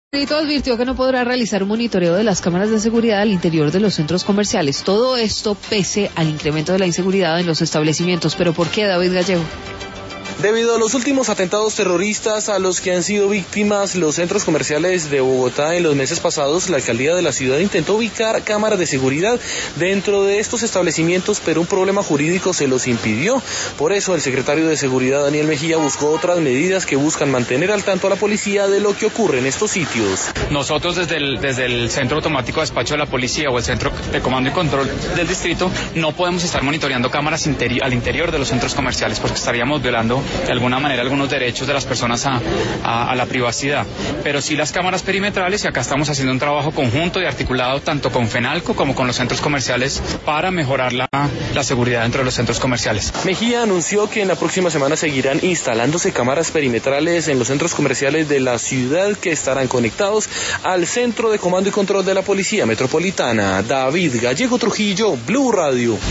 Benito advirtió que no podrá realizar un monitoreo de las cámaras de seguridad al interior de los centros comerciales. Todo esto pese al incremento de la inseguridad en los establecimientos. ¿Pero por qué, David Gallego? Debido a los últimos atentados terroristas a los que han sido víctimas los centros comerciales de Bogotá en los meses pasados, la alcaldía de la ciudad intentó ubicar cámaras de seguridad dentro de estos establecimientos, pero un problema jurídico se los impidió. Por eso el secretario de Seguridad, Daniel Mejía, buscó otras medidas que buscan mantener al tanto a la policía de lo que ocurre en estos sitios. Nosotros desde el Centro Automático de Despacho de la Policía o el Centro de Comando y Control del Distrito no podemos estar monitoreando cámaras al interior de los centros comerciales porque estaríamos violando de alguna manera algunos derechos de las personas a la privacidad, pero sí las cámaras perimetrales, y acá estamos haciendo un trabajo conjunto y articulado tanto con FENALCO como con los centros comerciales para mejorar la seguridad dentro de los centros comerciales. Mejía anunció que en la próxima semana seguirán instalándose cámaras perimetrales en los centros comerciales de la ciudad que estarán conectados al Centro de Comando y Control de la Policía Metropolitana. David Gallego Trujillo, Blue Radio.